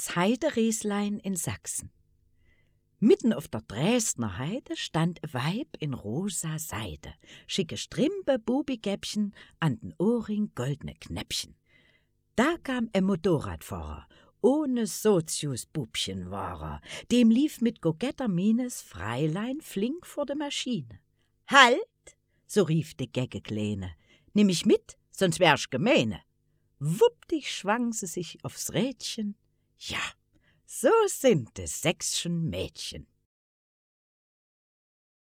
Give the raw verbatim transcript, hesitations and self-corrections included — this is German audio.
das Heidereslein in Sachsen. Mitten auf der Dresdner Heide stand ein Weib in rosa Seide, schicke Strimpe, Bubigäppchen, an den Ohrring goldne Knäppchen. Da kam ein Motorradfahrer, ohne Sozius-Bubchen war er, dem lief mit gogetter Mines Freilein flink vor de Maschine. »Halt«, so rief de Gegge Kleine, »nimm ich mit, sonst wär's gemeine.« Wuppdig schwang sie sich aufs Rädchen, ja, so sind de sächschen Mädchen.